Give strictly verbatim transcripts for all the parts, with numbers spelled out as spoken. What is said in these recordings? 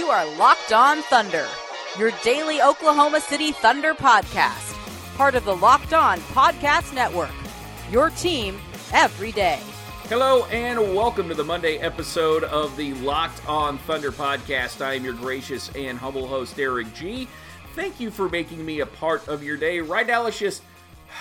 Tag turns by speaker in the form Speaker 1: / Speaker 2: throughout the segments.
Speaker 1: are Locked On Thunder, your daily Oklahoma City Thunder podcast. Part of the Locked On Podcast Network, your team every day.
Speaker 2: Hello and welcome to the Monday episode of the Locked On Thunder podcast. I am your gracious and humble host, Eric G. Thank you for making me a part of your day. Right now, let's just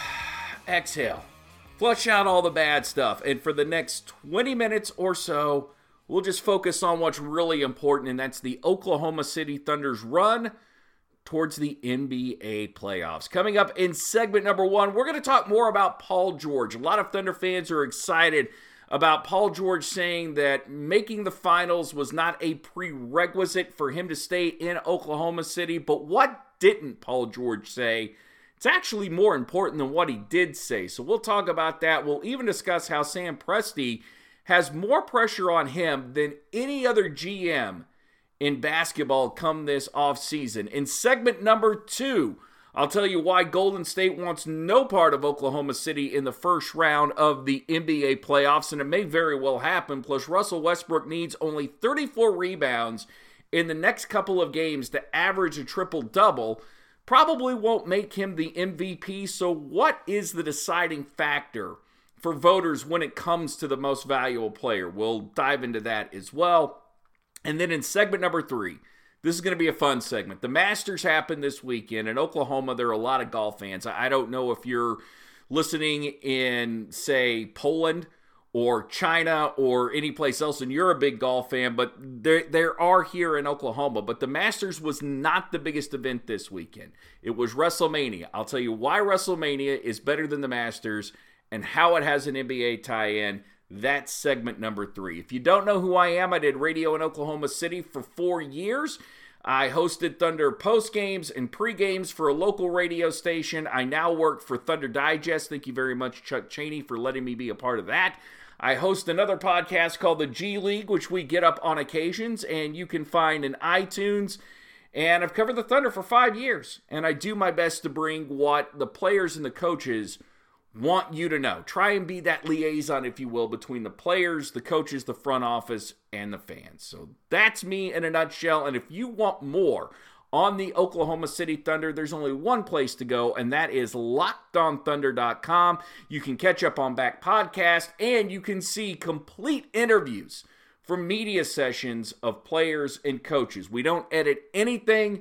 Speaker 2: exhale, flush out all the bad stuff, and for the next twenty minutes or so, we'll just focus on what's really important, and that's the Oklahoma City Thunder's run towards the N B A playoffs. Coming up in segment number one, we're going to talk more about Paul George. A lot of Thunder fans are excited about Paul George saying that making the finals was not a prerequisite for him to stay in Oklahoma City. But what didn't Paul George say? It's actually more important than what he did say. So we'll talk about that. We'll even discuss how Sam Presti has more pressure on him than any other G M in basketball come this offseason. In segment number two, I'll tell you why Golden State wants no part of Oklahoma City in the first round of the N B A playoffs, and it may very well happen. Plus, Russell Westbrook needs only thirty-four rebounds in the next couple of games to average a triple-double. Probably won't make him the M V P, so what is the deciding factor for voters when it comes to the most valuable player? We'll dive into that as well. And then in segment number three, this is going to be a fun segment. The Masters happened this weekend. In Oklahoma, there are a lot of golf fans. I don't know if you're listening in, say, Poland or China or any place else, and you're a big golf fan, but there, there are here in Oklahoma. But the Masters was not the biggest event this weekend. It was WrestleMania. I'll tell you why WrestleMania is better than the Masters and how it has an N B A tie-in. That's segment number three. If you don't know who I am, I did radio in Oklahoma City for four years. I hosted Thunder post-games and pre-games for a local radio station. I now work for Thunder Digest. Thank you very much, Chuck Chaney, for letting me be a part of that. I host another podcast called The G League, which we get up on occasions, and you can find in iTunes. And I've covered the Thunder for five years, and I do my best to bring what the players and the coaches want you to know. Try and be that liaison, if you will, between the players, the coaches, the front office, and the fans. So that's me in a nutshell. And if you want more on the Oklahoma City Thunder, there's only one place to go, and that is locked on thunder dot com. You can catch up on back podcasts, and you can see complete interviews from media sessions of players and coaches. We don't edit anything.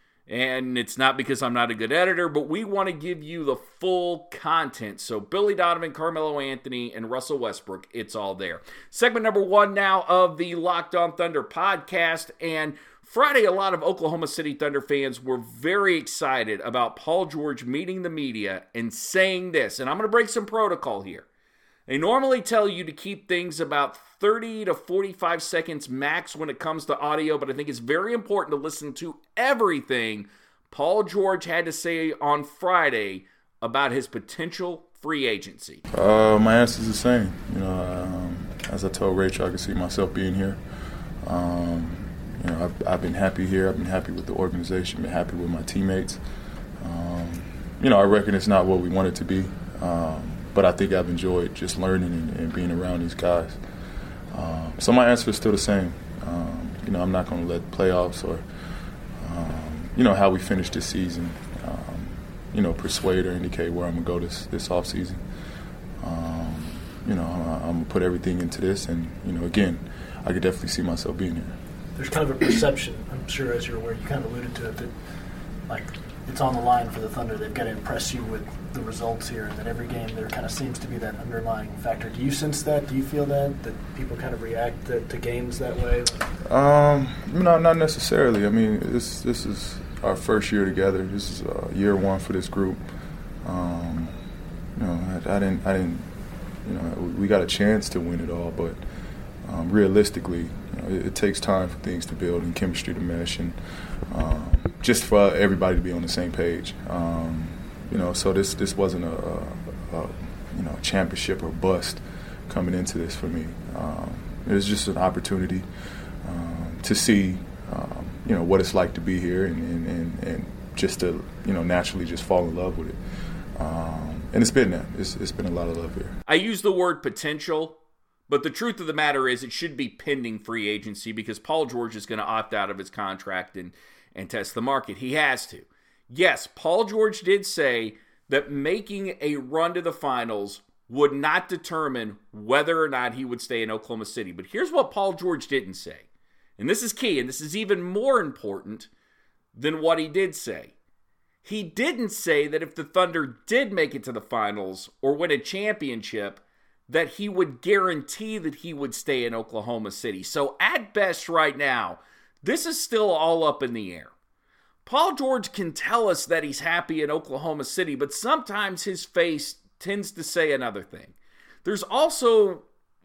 Speaker 2: And it's not because I'm not a good editor, but we want to give you the full content. So Billy Donovan, Carmelo Anthony, and Russell Westbrook, it's all there. Segment number one now of the Locked On Thunder podcast. And Friday, a lot of Oklahoma City Thunder fans were very excited about Paul George meeting the media and saying this. And I'm going to break some protocol here. They normally tell you to keep things about thirty to forty-five seconds max when it comes to audio, but I think it's very important to listen to everything Paul George had to say on Friday about his potential free agency.
Speaker 3: Uh, my answer is the same. You know, um, as I told Rachel, I could see myself being here. Um, you know, I've, I've been happy here. I've been happy with the organization. Been happy with my teammates. Um, you know, I reckon it's not what we want it to be. Um, But I think I've enjoyed just learning and, and being around these guys. Um, so my answer is still the same. Um, you know, I'm not going to let playoffs or, um, you know, how we finish this season, um, you know, persuade or indicate where I'm going to go this, this offseason. Um, you know, I, I'm going to put everything into this. And, you know, again, I could definitely see myself being here.
Speaker 4: There's kind of a perception, I'm sure, as you're aware, you kind of alluded to it, that, like, it's on the line for the Thunder. They've got to impress you with the results here, and that every game there kind of seems to be that underlying factor. Do you sense that? Do you feel that, that people kind of react to, to games that way?
Speaker 3: Um, no, not necessarily. I mean, this this is our first year together. This is uh, year one for this group. Um, you know, I, I didn't, I didn't, you know, we got a chance to win it all, but um, realistically, you know, it, it takes time for things to build and chemistry to mesh, and um, just for everybody to be on the same page. Um, you know, so this this wasn't a, a, a you know championship or bust coming into this for me. Um, it was just an opportunity um, to see um, you know what it's like to be here, and, and, and, and just to you know naturally just fall in love with it. Um, and it's been that. It's, it's been a lot of love here.
Speaker 2: I use the word potential But the truth of the matter is it should be pending free agency because Paul George is going to opt out of his contract and, and test the market. He has to. Yes, Paul George did say that making a run to the finals would not determine whether or not he would stay in Oklahoma City. But here's what Paul George didn't say. And this is key, and this is even more important than what he did say. He didn't say that if the Thunder did make it to the finals or win a championship, that he would guarantee that he would stay in Oklahoma City. So at best right now, this is still all up in the air. Paul George can tell us that he's happy in Oklahoma City, but sometimes his face tends to say another thing. There's also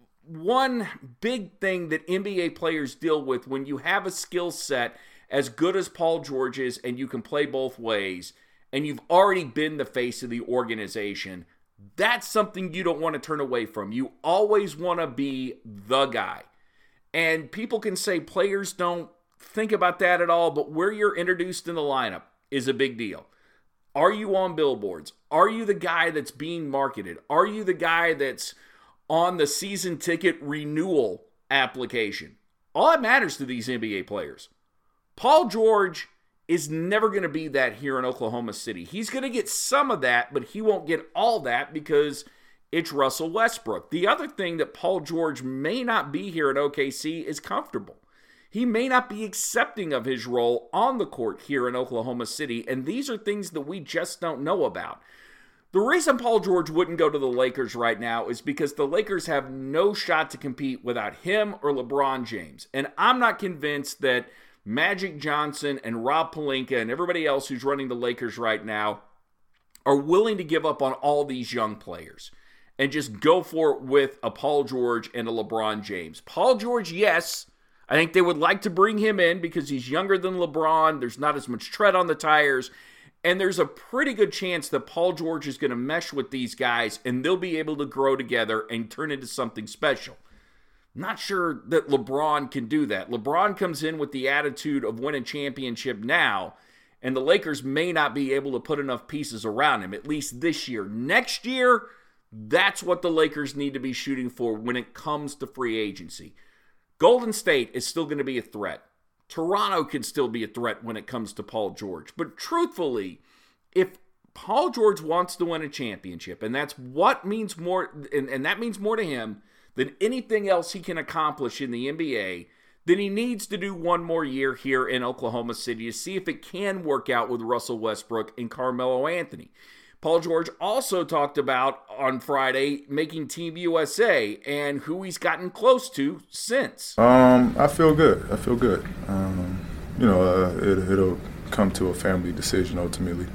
Speaker 2: one big thing that N B A players deal with when you have a skill set as good as Paul George is and you can play both ways, and you've already been the face of the organization. That's something you don't want to turn away from. You always want to be the guy. And people can say players don't think about that at all, but where you're introduced in the lineup is a big deal. Are you on billboards? Are you the guy that's being marketed? Are you the guy that's on the season ticket renewal application? All that matters to these N B A players. Paul George is never going to be that here in Oklahoma City. He's going to get some of that, but he won't get all that because it's Russell Westbrook. The other thing that Paul George may not be here at O K C is comfortable. He may not be accepting of his role on the court here in Oklahoma City, and these are things that we just don't know about. The reason Paul George wouldn't go to the Lakers right now is because the Lakers have no shot to compete without him or LeBron James. And I'm not convinced that Magic Johnson and Rob Pelinka and everybody else who's running the Lakers right now are willing to give up on all these young players and just go for it with a Paul George and a LeBron James. Paul George, yes, I think they would like to bring him in because he's younger than LeBron. There's not as much tread on the tires. And there's a pretty good chance that Paul George is going to mesh with these guys and they'll be able to grow together and turn into something special. Not sure that LeBron can do that. LeBron comes in with the attitude of win a championship now, and the Lakers may not be able to put enough pieces around him, at least this year. Next year, that's what the Lakers need to be shooting for when it comes to free agency. Golden State is still going to be a threat. Toronto can still be a threat when it comes to Paul George. But truthfully, if Paul George wants to win a championship, and that's what means more, and, and that means more to him than anything else he can accomplish in the N B A, then he needs to do one more year here in Oklahoma City to see if it can work out with Russell Westbrook and Carmelo Anthony. Paul George also talked about on Friday making Team U S A and who he's gotten close to since.
Speaker 3: Um, I feel good. I feel good. Um, you know, uh, it, it'll come to a family decision ultimately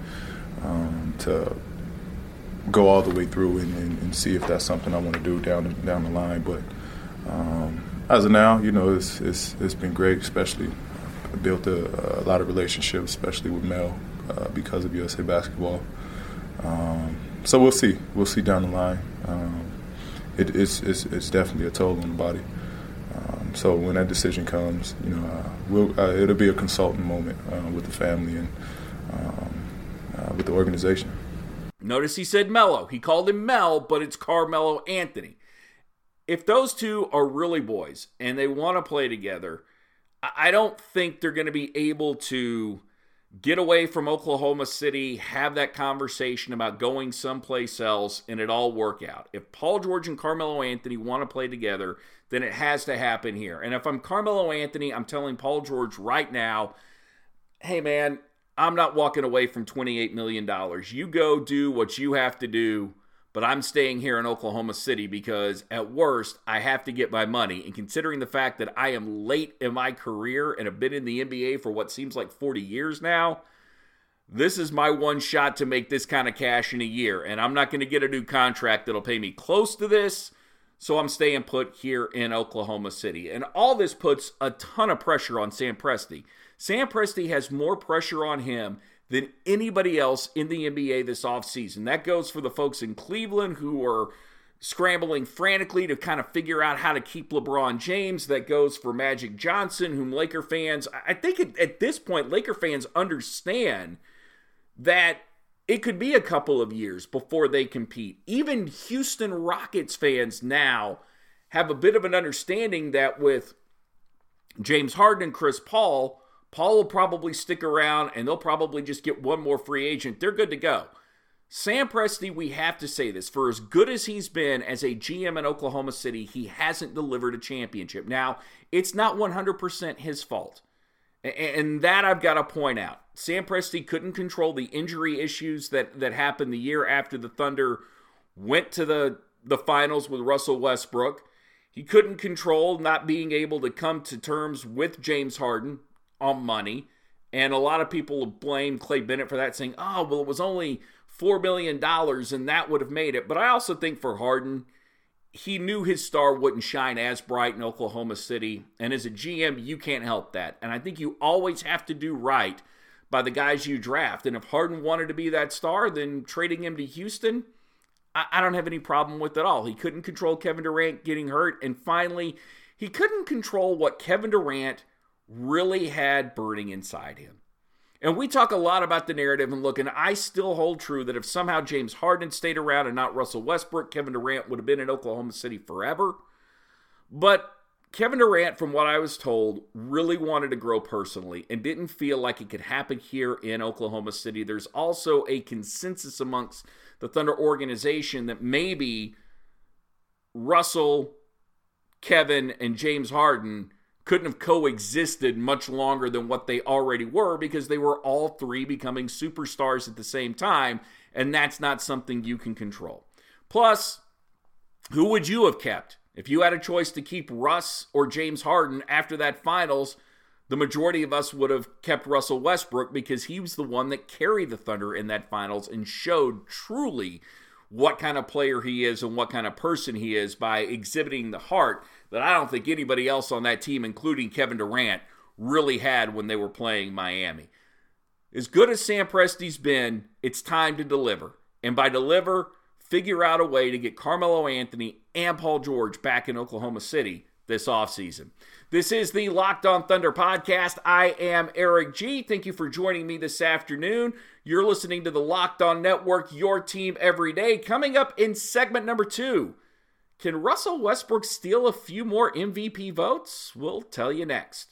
Speaker 3: um, to go all the way through and, and, and see if that's something I want to do down down the line. But um, as of now, you know, it's it's it's been great. Especially, I built a, a lot of relationships, especially with Mel, uh, because of U S A Basketball. Um, so we'll see. We'll see down the line. Um, it, it's, it's it's definitely a toll on the body. Um, so when that decision comes, you know, uh, we'll, uh, it'll be a consulting moment uh, with the family and um, uh, with the organization.
Speaker 2: Notice he said Melo. He called him Mel, but it's Carmelo Anthony. If those two are really boys and they want to play together, I don't think they're going to be able to get away from Oklahoma City, have that conversation about going someplace else, and it all work out. If Paul George and Carmelo Anthony want to play together, then it has to happen here. And if I'm Carmelo Anthony, I'm telling Paul George right now, hey, man, I'm not walking away from twenty-eight million dollars. You go do what you have to do, but I'm staying here in Oklahoma City because at worst, I have to get my money. And considering the fact that I am late in my career and have been in the N B A for what seems like forty years now, this is my one shot to make this kind of cash in a year. And I'm not going to get a new contract that'll pay me close to this, so I'm staying put here in Oklahoma City. And all this puts a ton of pressure on Sam Presti. Sam Presti has more pressure on him than anybody else in the N B A this offseason. That goes for the folks in Cleveland who are scrambling frantically to kind of figure out how to keep LeBron James. That goes for Magic Johnson, whom Laker fans, I think at, at this point, Laker fans understand that it could be a couple of years before they compete. Even Houston Rockets fans now have a bit of an understanding that with James Harden and Chris Paul, Paul will probably stick around and they'll probably just get one more free agent. They're good to go. Sam Presti, we have to say this, for as good as he's been as a G M in Oklahoma City, he hasn't delivered a championship. Now, it's not one hundred percent his fault. And that I've got to point out. Sam Presti couldn't control the injury issues that, that happened the year after the Thunder went to the, the finals with Russell Westbrook. He couldn't control not being able to come to terms with James Harden on money. And a lot of people blame Clay Bennett for that, saying, oh, well, it was only four million dollars and that would have made it. But I also think for Harden, he knew his star wouldn't shine as bright in Oklahoma City. And as a G M, you can't help that. And I think you always have to do right by the guys you draft. And if Harden wanted to be that star, then trading him to Houston, I, I don't have any problem with it at all. He couldn't control Kevin Durant getting hurt. And finally, he couldn't control what Kevin Durant really had burning inside him. And we talk a lot about the narrative, and look, and I still hold true that if somehow James Harden stayed around and not Russell Westbrook, Kevin Durant would have been in Oklahoma City forever. But Kevin Durant, from what I was told, really wanted to grow personally and didn't feel like it could happen here in Oklahoma City. There's also a consensus amongst the Thunder organization that maybe Russell, Kevin, and James Harden couldn't have coexisted much longer than what they already were because they were all three becoming superstars at the same time, and that's not something you can control. Plus, who would you have kept? If you had a choice to keep Russ or James Harden after that finals, the majority of us would have kept Russell Westbrook because he was the one that carried the Thunder in that finals and showed truly what kind of player he is and what kind of person he is by exhibiting the heart that I don't think anybody else on that team, including Kevin Durant, really had when they were playing Miami. As good as Sam Presti's been, it's time to deliver. And by deliver, figure out a way to get Carmelo Anthony and Paul George back in Oklahoma City this offseason. This is the Locked On Thunder podcast. I am Eric G. Thank you for joining me this afternoon. You're listening to the Locked On Network, your team every day. Coming up in segment number two, can Russell Westbrook steal a few more M V P votes? We'll tell you next.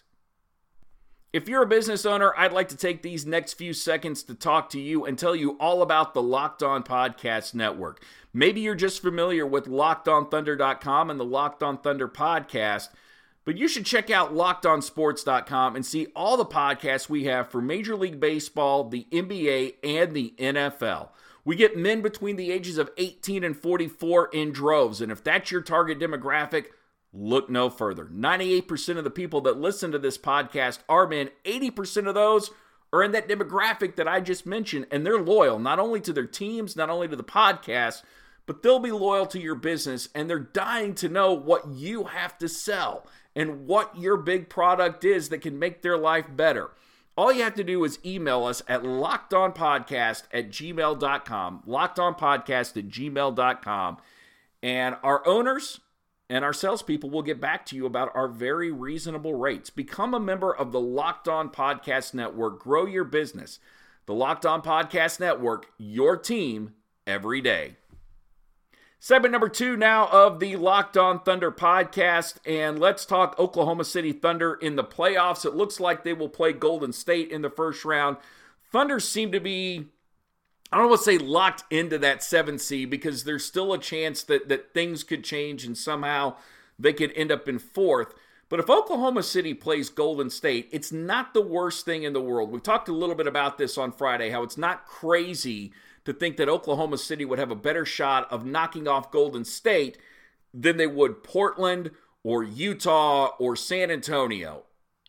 Speaker 2: If you're a business owner, I'd like to take these next few seconds to talk to you and tell you all about the Locked On Podcast Network. Maybe you're just familiar with Locked On Thunder dot com and the Locked On Thunder podcast, but you should check out Locked On Sports dot com and see all the podcasts we have for Major League Baseball, the N B A, and the N F L. We get men between the ages of eighteen and forty-four in droves, and if that's your target demographic, look no further. ninety-eight percent of the people that listen to this podcast are men. eighty percent of those are in that demographic that I just mentioned, and they're loyal not only to their teams, not only to the podcast, but they'll be loyal to your business, and they're dying to know what you have to sell and what your big product is that can make their life better. All you have to do is email us at lockedonpodcast at gmail dot com, lockedonpodcast at gmail dot com, and our owners and our salespeople will get back to you about our very reasonable rates. Become a member of the Locked On Podcast Network. Grow your business. The Locked On Podcast Network, your team every day. Segment number two now of the Locked On Thunder podcast, and let's talk Oklahoma City Thunder in the playoffs. It looks like they will play Golden State in the first round. Thunder seem to be, I don't want to say locked into that seven seed because there's still a chance that, that things could change and somehow they could end up in fourth. But if Oklahoma City plays Golden State, it's not the worst thing in the world. We talked a little bit about this on Friday, how it's not crazy to think that Oklahoma City would have a better shot of knocking off Golden State than they would Portland or Utah or San Antonio.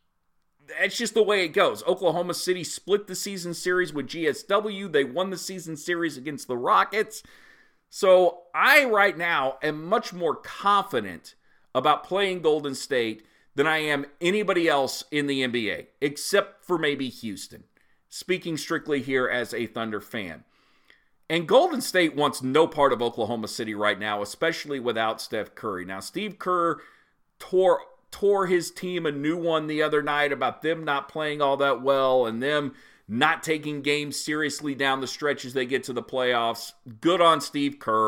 Speaker 2: That's just the way it goes. Oklahoma City split the season series with G S W. They won the season series against the Rockets. So I, right now, am much more confident about playing Golden State than I am anybody else in the N B A, except for maybe Houston. Speaking strictly here as a Thunder fan. And Golden State wants no part of Oklahoma City right now, especially without Steph Curry. Now, Steve Kerr tore tore his team a new one the other night about them not playing all that well and them not taking games seriously down the stretch as they get to the playoffs. Good on Steve Kerr.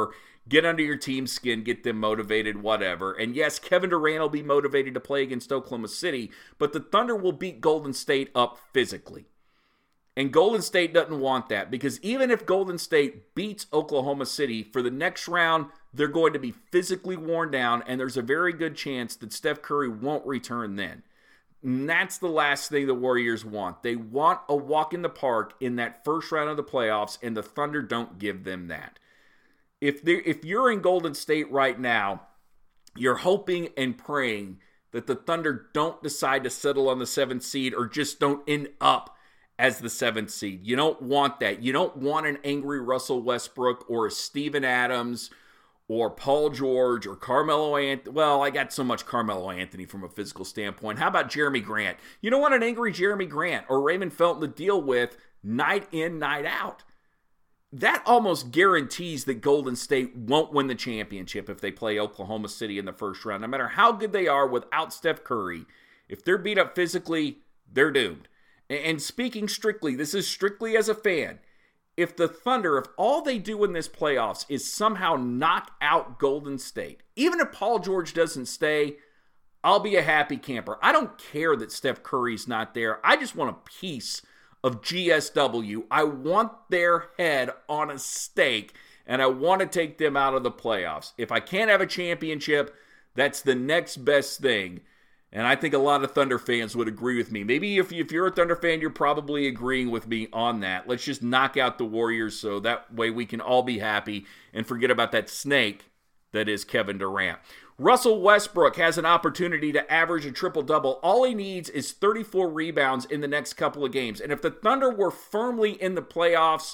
Speaker 2: get under your team's skin, get them motivated, whatever. And yes, Kevin Durant will be motivated to play against Oklahoma City, but the Thunder will beat Golden State up physically. And Golden State doesn't want that, because even if Golden State beats Oklahoma City for the next round, they're going to be physically worn down, and there's a very good chance that Steph Curry won't return then. And that's the last thing the Warriors want. They want a walk in the park in that first round of the playoffs, and the Thunder don't give them that. If if you're in Golden State right now, you're hoping and praying that the Thunder don't decide to settle on the seventh seed or just don't end up as the seventh seed. You don't want that. You don't want an angry Russell Westbrook or a Steven Adams or Paul George or Carmelo Anthony. Well, I got so much Carmelo Anthony from a physical standpoint. How about Jeremy Grant? You don't want an angry Jeremy Grant or Raymond Felton to deal with night in, night out. That almost guarantees that Golden State won't win the championship if they play Oklahoma City in the first round. No matter how good they are without Steph Curry, if they're beat up physically, they're doomed. And speaking strictly, this is strictly as a fan, if the Thunder, if all they do in this playoffs is somehow knock out Golden State, even if Paul George doesn't stay, I'll be a happy camper. I don't care that Steph Curry's not there. I just want a piece of G S W. I want their head on a stake, and I want to take them out of the playoffs. If I can't have a championship, that's the next best thing. And I think a lot of Thunder fans would agree with me. Maybe if, if you're a Thunder fan, you're probably agreeing with me on that. Let's just knock out the Warriors so that way we can all be happy and forget about that snake that is Kevin Durant. Russell Westbrook has an opportunity to average a triple-double. All he needs is thirty-four rebounds in the next couple of games. And if the Thunder were firmly in the playoffs,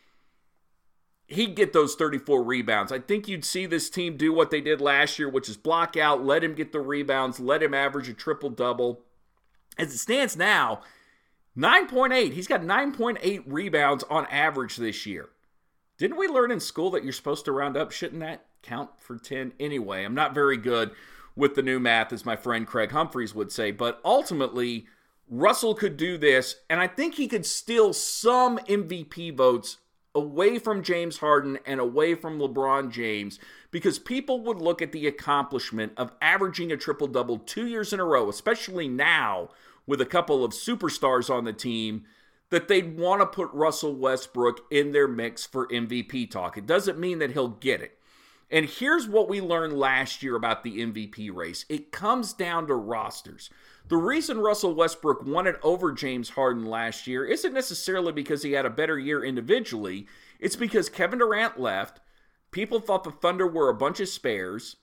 Speaker 2: he'd get those thirty-four rebounds. I think you'd see this team do what they did last year, which is block out, let him get the rebounds, let him average a triple-double. As it stands now, nine point eight. He's got nine point eight rebounds on average this year. Didn't we learn in school that you're supposed to round up? Shouldn't that count for ten? Anyway, I'm not very good with the new math, as my friend Craig Humphreys would say, but ultimately, Russell could do this, and I think he could steal some M V P votes away from James Harden and away from LeBron James, because people would look at the accomplishment of averaging a triple-double two years in a row, especially now with a couple of superstars on the team, that they'd want to put Russell Westbrook in their mix for M V P talk. It doesn't mean that he'll get it. And here's what we learned last year about the M V P race. It comes down to rosters. The reason Russell Westbrook won it over James Harden last year isn't necessarily because he had a better year individually. It's because Kevin Durant left. People thought the Thunder were a bunch of spares.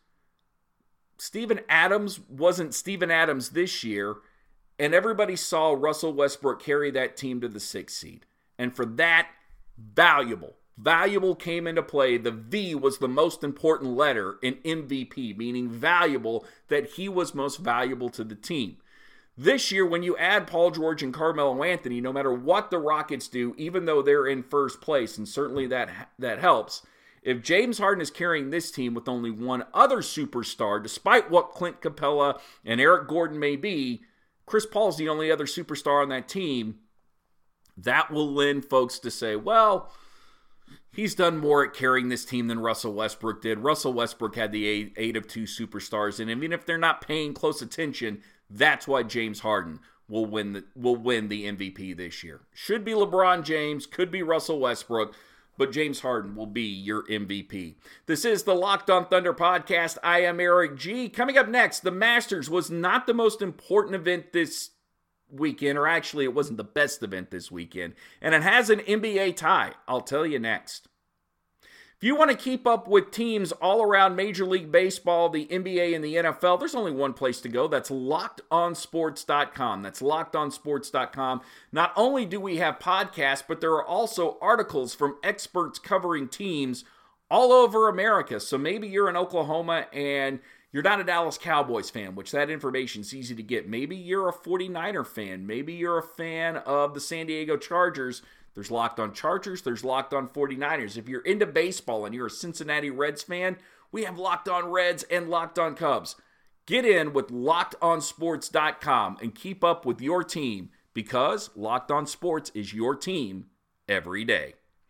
Speaker 2: Steven Adams wasn't Steven Adams this year. And everybody saw Russell Westbrook carry that team to the sixth seed. And for that, valuable. Valuable came into play. The V was the most important letter in M V P, meaning valuable, that he was most valuable to the team. This year, when you add Paul George and Carmelo Anthony, no matter what the Rockets do, even though they're in first place, and certainly that that helps, if James Harden is carrying this team with only one other superstar, despite what Clint Capella and Eric Gordon may be, Chris Paul's the only other superstar on that team, that will lend folks to say, well, he's done more at carrying this team than Russell Westbrook did. Russell Westbrook had the eight, eight of two superstars, and even if they're not paying close attention, that's why James Harden will win the will win the M V P this year. Should be LeBron James, could be Russell Westbrook, but James Harden will be your M V P. This is the Locked On Thunder podcast. I am Eric G. Coming up next, the Masters was not the most important event this weekend, or actually it wasn't the best event this weekend, and it has an N B A tie. I'll tell you next. If you want to keep up with teams all around Major League Baseball, the N B A, and the N F L, there's only one place to go. That's locked on sports dot com. That's locked on sports dot com. Not only do we have podcasts, but there are also articles from experts covering teams all over America. So maybe you're in Oklahoma and you're not a Dallas Cowboys fan, which that information is easy to get. Maybe you're a forty-niner fan. Maybe you're a fan of the San Diego Chargers. There's Locked On Chargers. There's Locked On forty-niners. If you're into baseball and you're a Cincinnati Reds fan, we have Locked On Reds and Locked On Cubs. Get in with locked on sports dot com and keep up with your team, because Locked On Sports is your team every day.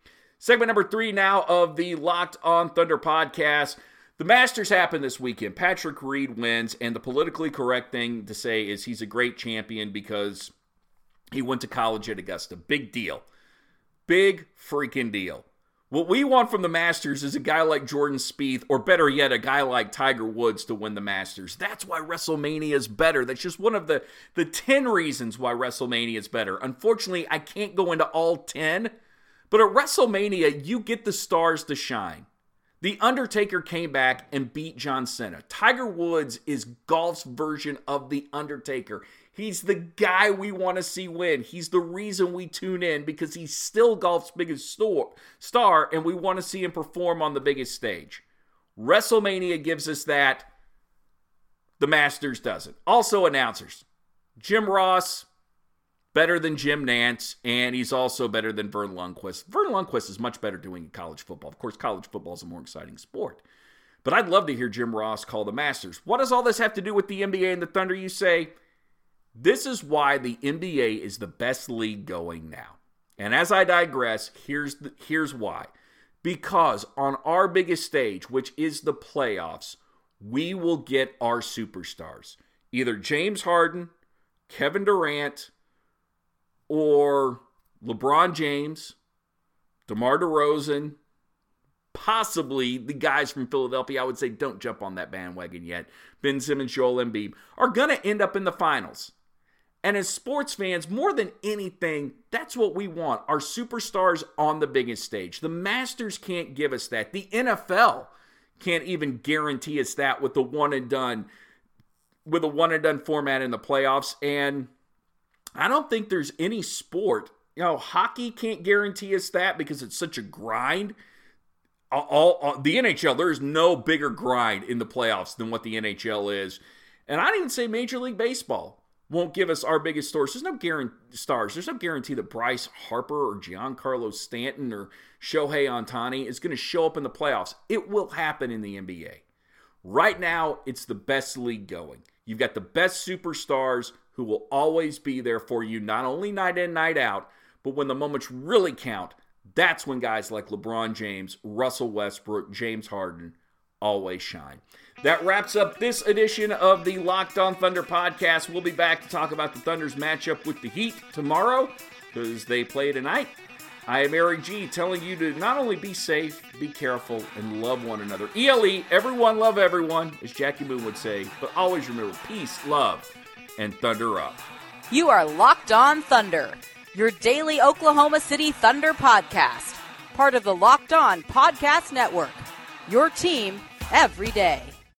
Speaker 2: Segment number three now of the Locked on Thunder podcast. The Masters happened this weekend. Patrick Reed wins, and the politically correct thing to say is he's a great champion because he went to college at Augusta. Big deal. Big freaking deal. What we want from the Masters is a guy like Jordan Spieth, or better yet, a guy like Tiger Woods to win the Masters. That's why WrestleMania is better. That's just one of the, the ten reasons why WrestleMania is better. Unfortunately, I can't go into all ten, but at WrestleMania, you get the stars to shine. The Undertaker came back and beat John Cena. Tiger Woods is golf's version of The Undertaker. He's the guy we want to see win. He's the reason we tune in because he's still golf's biggest store, star, and we want to see him perform on the biggest stage. WrestleMania gives us that. The Masters doesn't. Also announcers. Jim Ross, better than Jim Nantz, and he's also better than Vern Lundquist. Vern Lundquist is much better doing college football. Of course, college football is a more exciting sport. But I'd love to hear Jim Ross call the Masters. What does all this have to do with the N B A and the Thunder, you say? This is why the N B A is the best league going now. And as I digress, here's the, here's why. Because on our biggest stage, which is the playoffs, we will get our superstars. Either James Harden, Kevin Durant, or LeBron James, DeMar DeRozan, possibly the guys from Philadelphia. I would say don't jump on that bandwagon yet. Ben Simmons, Joel Embiid are going to end up in the finals. And as sports fans, more than anything, that's what we want. Our superstars on the biggest stage. The Masters can't give us that. The N F L can't even guarantee us that with the one and done, with a one and done format in the playoffs. And I don't think there's any sport, you know, hockey can't guarantee us that because it's such a grind. All, all, all the N H L, there's no bigger grind in the playoffs than what the N H L is. And I'd even say Major League Baseball won't give us our biggest stars. There's no guarantee stars. There's no guarantee that Bryce Harper or Giancarlo Stanton or Shohei Ohtani is going to show up in the playoffs. It will happen in the N B A. Right now, it's the best league going. You've got the best superstars who will always be there for you, not only night in, night out, but when the moments really count, that's when guys like LeBron James, Russell Westbrook, James Harden always shine. That wraps up this edition of the Locked on Thunder podcast. We'll be back to talk about the Thunder's matchup with the Heat tomorrow because they play tonight. I am Eric G, telling you to not only be safe, be careful, and love one another. E L E, everyone love everyone, as Jackie Moon would say, but always remember peace, love, and Thunder up.
Speaker 1: You are Locked on Thunder, your daily Oklahoma City Thunder podcast. Part of the Locked on Podcast Network, your team every day.